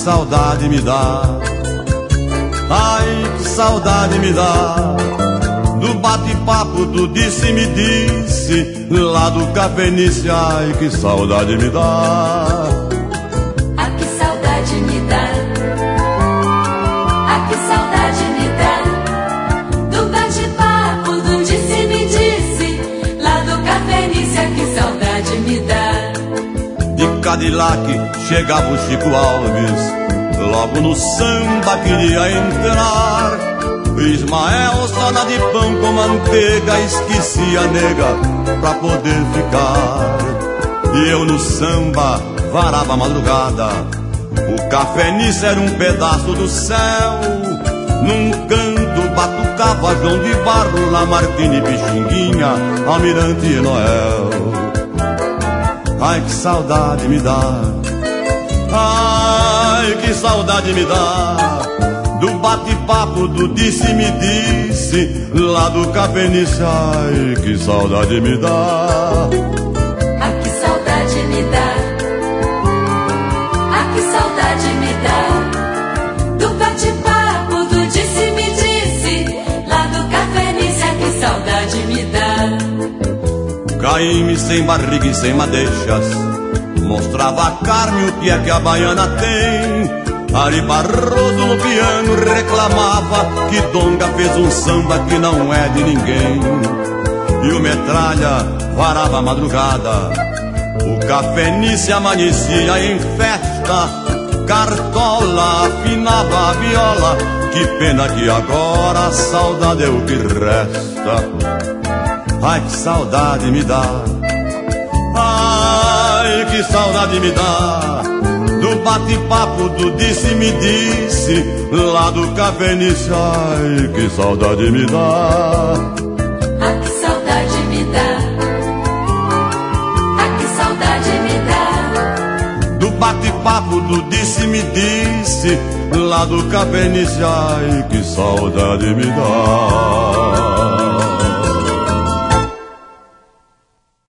saudade me dá. Ai, que saudade me dá do bate-papo, do disse-me-disse lá do Cafenice. Ai, que saudade me dá. Ah, que saudade me dá. Ah, que saudade me dá do bate-papo, do disse-me-disse lá do Cafenice. Ah, que saudade me dá. De Cadillac chegava o Chico Alves, logo no samba queria entrar. Ismael só na de pão com manteiga, esquecia a nega pra poder ficar. E eu no samba varava a madrugada, o Cafenice era um pedaço do céu. Num canto batucava João de Barro, Lamartine, Pixinguinha, Almirante e Noel. Ai, que saudade me dá. Ai, que saudade me dá do bate-papo, do disse-me-disse lá do Cafenice. Ai, que saudade me dá. Ah, que saudade me dá. Ah, que saudade me dá do bate-papo, do disse-me-disse lá do Cafenice. Ah, que saudade me dá. Caíme sem barriga e sem madeixas, mostrava a carne o que é que a baiana tem. Ari Barroso no piano reclamava que Donga fez um samba que não é de ninguém. E o Metralha varava a madrugada, o Cafenice amanhecia em festa. Cartola afinava a viola, que pena que agora a saudade é o que resta. Ai, que saudade me dá. Ai, que saudade me dá do bate-papo, do disse-me-disse lá do Cafenice. Ai, que saudade me dá. Ah, que saudade me dá. Ah, que saudade me dá do bate-papo, do disse-me-disse lá do Cafenice. Ai, que saudade me dá.